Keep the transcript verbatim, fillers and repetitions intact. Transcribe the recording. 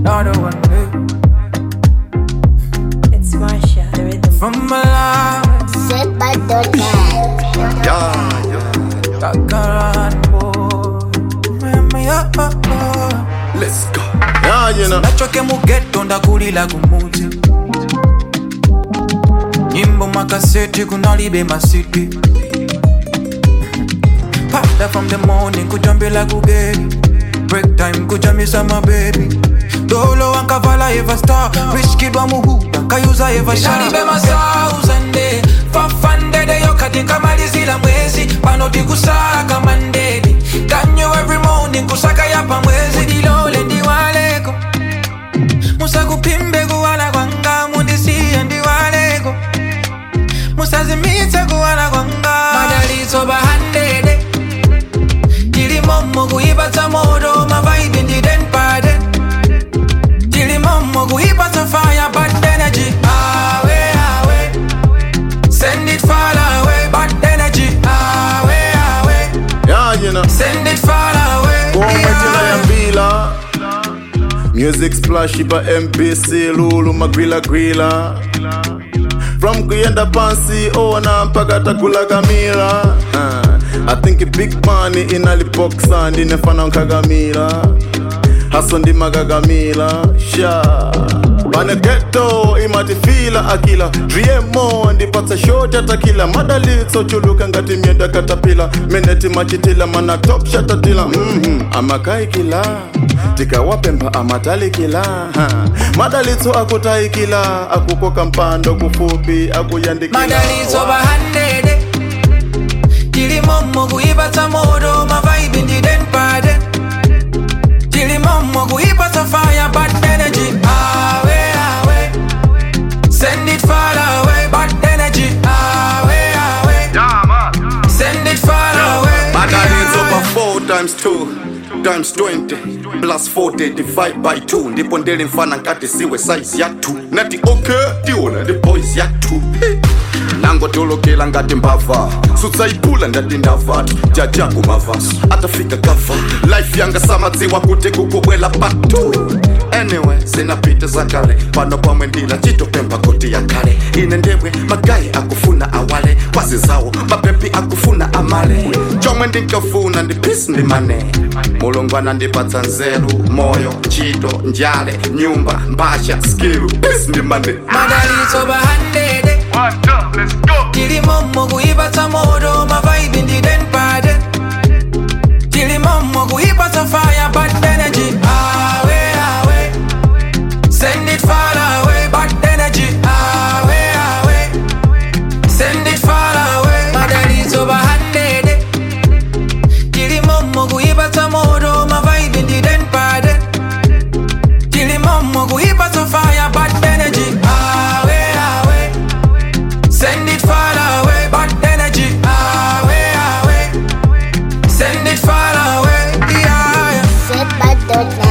Another one day. It's Marsha, the rhythm. From my life. Set by the cat. Yeah, yeah. Kakaran boy. Mama ya oh oh. Let's go. Yeah, you know. Nachoke mugeto ndakulila kumuti. Nyimbo makaseti kunalibe masiti. Pata from the morning kujambila kugeri. Break time kujamisa my baby. Dolo wankavala eva star. Rich kid wa muhuda kayuza eva shine. Nalibe masauzande. Fafande de yokati kamalizila mwezi. Panoti kusaka mandedi. Kanyo every morning kusaka yapa mwezi. Dilole ndiwaleko. Musa kupimbe kuwala kwanga. Mundisiye ndiwaleko. Musa zimitse kuwala kwanga. Madalizo bahandede. Dili momo kuhipata modo. Ma vibe ndi den pade. Dili momo kuhipata fire. Bad energy. Awe awe. Send it far away. Bad energy. Awe awe. Yeah, you know. Send it far away. Go majina ya mbila. Music splash iba M P C Lulu magwila gwila. From kuyenda pansi ona mpaka takula kamila. uh, I think big money inaliboxa ndinefana nkagamila. Haso ndi magagamila. Sha Bane ghetto imatifila akila. Driemo ndipata short atakila. Madalitso chuluka ngati mienda katapila. Meneti machitila mana top shatatila. Mhm amakai kila. Tika wapemba amatali kila. ha. Madalitso akutai kila. Akukoka mpando kufupi akuyandikila. Madalitso bahandede. Dili momo kuhipata modo. Ma vibe ndi den pade. Dili momo kuhipata fire. Bad energy. Awe awe. Send it far away. Bad energy. Awe awe. Send it far away. Madalitso over four times two times twenty plus forty divide by two. Ndipo ndele mfana nkati siwe size ya two. Nati okay tiona the boys ya two. Nango tolokela ngati mbava. Sutsa ipula ndati ndavatu. Jajangu mavasu atafika kafa. Life yanga samadziwa kuti kukubwela patu. Anyway, sinapita zakale. Pano pamwe ndila chitopemba koti ya kale. Ine ndewe magai akufuna awale. Kwazi zawo mapepi akufuna amale. Chomwe ndikafuna ndi peace ndi mane. Mulungwana ndipatsa nzeru. Moyo, chito, njale, nyumba, mbasha, skill. Peace ndi mane. Madalitso bahandede. Dili momo kuhipata modo. Ma vibe ndi den pade. Dili momo kuhipata fire. Bad energy. Awe awe. Send it far away. Bad energy. Awe awe. Send it far away. Madalitso bahandede. Dili momo kuhipata modo. Ma vibe ndi den pade. Dili momo kuhipata fire. Bad energy. Awe awe. Send it far away. Bad energy. Awe awe. Send it far away. Yeah, yeah. Set by the cat.